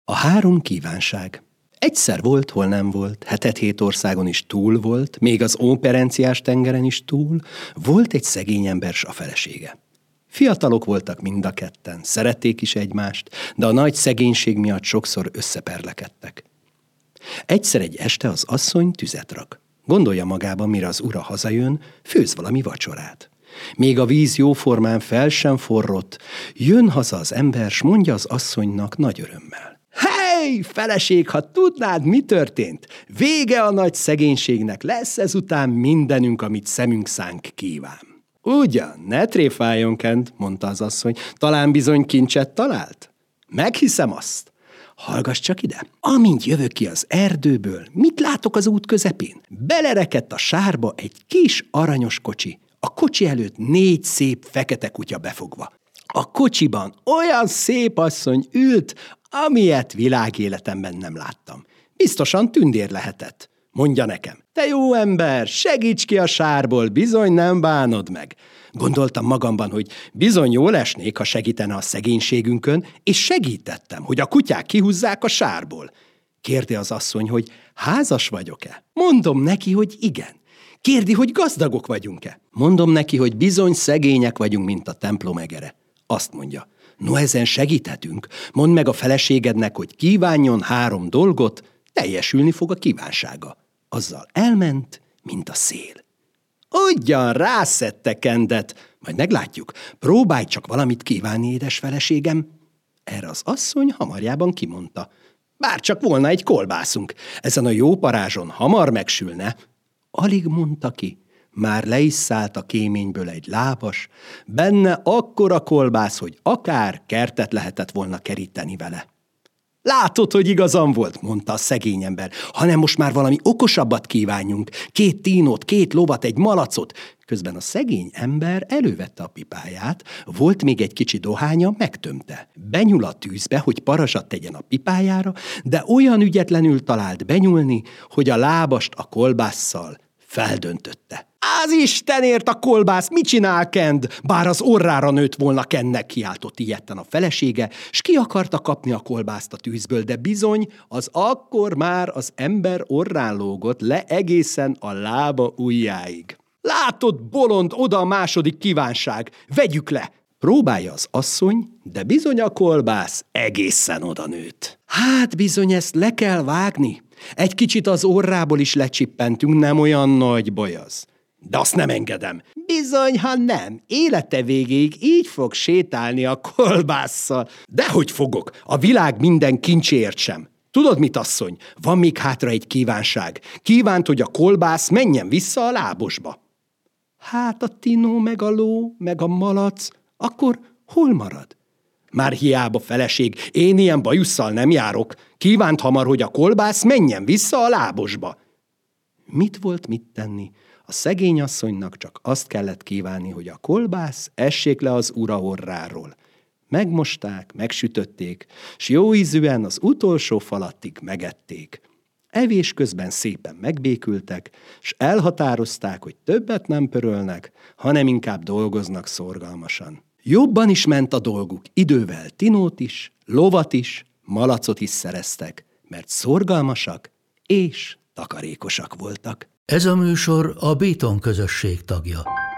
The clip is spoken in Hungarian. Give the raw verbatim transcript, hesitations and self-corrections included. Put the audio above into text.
A három kívánság. Egyszer volt, hol nem volt, hetet-hét országon is túl volt, még az óperenciás tengeren is túl, volt egy szegény ember s a felesége. Fiatalok voltak mind a ketten, szerették is egymást, de a nagy szegénység miatt sokszor összeperlekedtek. Egyszer egy este az asszony tüzet rak. Gondolja magában, mire az ura hazajön, főz valami vacsorát. Még a víz jóformán fel sem forrott, jön haza az ember, s mondja az asszonynak nagy örömmel. Hey, feleség, ha tudnád, mi történt! Vége a nagy szegénységnek, lesz ezután mindenünk, amit szemünk szánk kíván. Ugyan, ne tréfáljon, Kent, mondta az asszony, talán bizony kincset talált? Meghiszem azt. Hallgass csak ide, amint jövök ki az erdőből, mit látok az út közepén? Belerekedt a sárba egy kis aranyos kocsi, a kocsi előtt négy szép fekete kutya befogva. A kocsiban olyan szép asszony ült, amilyet világéletemben nem láttam. Biztosan tündér lehetett. Mondja nekem, te jó ember, segíts ki a sárból, bizony nem bánod meg. Gondoltam magamban, hogy bizony jól esnék, ha segítene a szegénységünkön, és segítettem, hogy a kutyák kihúzzák a sárból. Kérdi az asszony, hogy házas vagyok-e? Mondom neki, hogy igen. Kérdi, hogy gazdagok vagyunk-e? Mondom neki, hogy bizony szegények vagyunk, mint a templom egere. Azt mondja, no ezen segíthetünk, mondd meg a feleségednek, hogy kívánjon három dolgot, teljesülni fog a kívánsága. Azzal elment, mint a szél. Ugyan rászedte Kendet, majd meglátjuk, próbálj csak valamit kívánni, édes feleségem. Erre az asszony hamarjában kimondta, bár csak volna egy kolbászunk, ezen a jó parázson hamar megsülne. Alig mondta ki, már le is szállt a kéményből egy lábas, benne akkora kolbász, hogy akár kertet lehetett volna keríteni vele. Látod, hogy igazam volt, mondta a szegény ember, hanem most már valami okosabbat kívánjunk, két tínót, két lovat, egy malacot. Közben a szegény ember elővette a pipáját, volt még egy kicsi dohánya, megtömte. Benyúl a tűzbe, hogy parazsat tegyen a pipájára, de olyan ügyetlenül talált benyúlni, hogy a lábast a kolbásszal feldöntötte. Az Istenért a kolbász, mit csinál Kend? Bár az orrára nőtt volna Kennek, kiáltott ijedten a felesége, s ki akarta kapni a kolbászt a tűzből, de bizony, az akkor már az ember orrán lógott le egészen a lába ujjáig. Látod, bolond, oda a második kívánság, vegyük le! Próbálja az asszony, de bizony a kolbász egészen oda nőtt. Hát bizony ezt le kell vágni. Egy kicsit az orrából is lecsippentünk, nem olyan nagy baj az. De azt nem engedem. Bizony, ha nem, élete végéig így fog sétálni a kolbásszal. Dehogy fogok, a világ minden kincséért sem. Tudod mit, asszony? Van még hátra egy kívánság. Kívánt, hogy a kolbász menjen vissza a lábosba. Hát a tinó, meg a ló, meg a malac, akkor hol marad? Már hiába feleség, én ilyen bajusszal nem járok. Kívánt hamar, hogy a kolbász menjen vissza a lábosba. Mit volt mit tenni? A szegény asszonynak csak azt kellett kívánni, hogy a kolbász essék le az ura orráról. Megmosták, megsütötték, s jó ízűen az utolsó falattig megették. Evés közben szépen megbékültek, s elhatározták, hogy többet nem pörölnek, hanem inkább dolgoznak szorgalmasan. Jobban is ment a dolguk, idővel tinót is, lovat is, malacot is szereztek, mert szorgalmasak és takarékosak voltak. Ez a műsor a Béton közösség tagja.